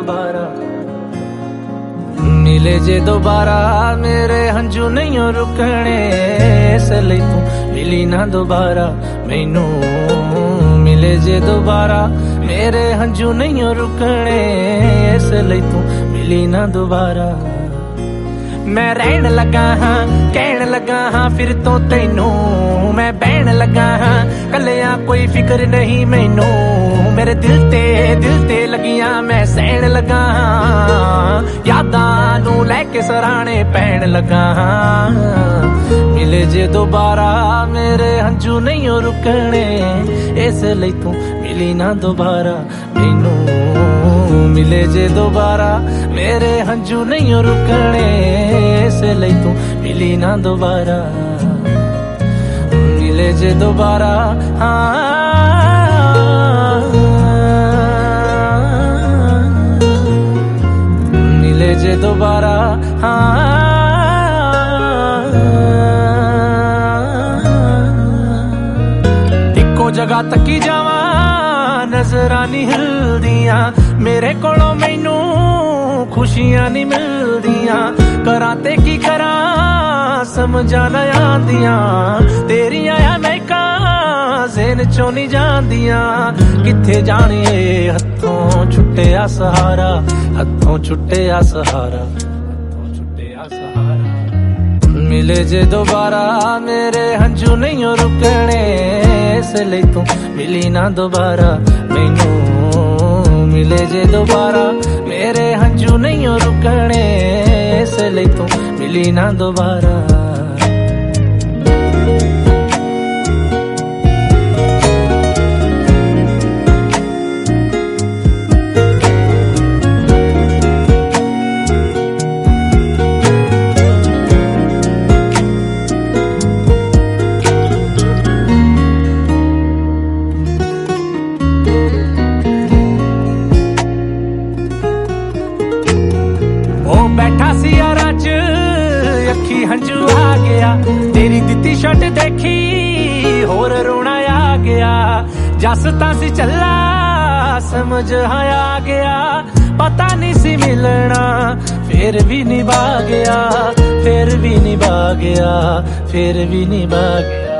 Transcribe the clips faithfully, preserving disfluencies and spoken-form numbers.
दोबारा, मिले जे दोबारा मेरे हंझू नहीं रुकने, इसलिए तू मिली ना दोबारा मैनू। मिले जे दोबारा मेरे हंझू नहीं रुकने, इसलिए तू मिली ना दोबारा। मैं रहन लगा हाँ कहन लगा हाँ फिर तो तैनू, मैं बहन लगा हाँ कलिया कोई फिक्र नहीं मैनू। मेरे दिल ते दिल ते लगिया मैं सहन लगा हाँ, यादां नू लैके सराहने पैन लगा हाँ। मिले जे दोबारा मेरे हंझू नहीं रुकने, इसलिए तू मिली ना दोबारा मैनू। मिले जे दोबारा मेरे हंझू नहीं रुकने, इसलिए तू मिली ना दोबारा। मिले जे दोबारा हाँ, मिले जे दोबारा हाँ। इको जगह तकी जावा नजरां नहीं हिलदियां, मेरे कोलों मैनू खुशियां नहीं मिलदियां। करां ते की करां समझा ना आंदियां, तेरी आया मैं कहां ज़हन चों नहीं जांदियां। किथे जाने हत्थों छुट्टिया सहारा, हत्थों छुट्टिया सहारा, हत्थों छुट्टिया सहारा। मिले जे दोबारा मेरे हंझू नहीं रुकने, इसलिए तू मिली ना दोबारा मैनू। मिले जे दोबारा मेरे हंझू नहीं रुकने, इसलिए तू मिली ना दोबारा। बैठा सी यारा च अखी हंझू आ गया, तेरी दिती शर्ट देखी होर रोना आ गया। जस तां सी चला समझ आ गया, पता नहीं सी मिलना फिर भी निभा गया, फिर भी निभा गया, फिर भी निभा गया।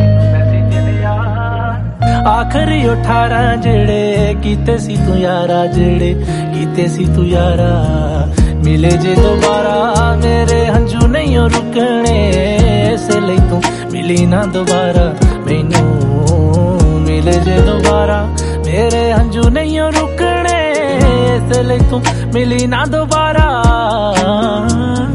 आखिरी अठारह जेड़े कीते सी तू यारा, जेड़े कीते सी तू यारा। मिले जे दोबारा मेरे हंझू नहीं रुकने, इसलिए तू मिली ना दोबारा मैनू। मिले जे दोबारा मेरे हंझू नहीं रुकने, इसलिए तू मिली ना दोबारा।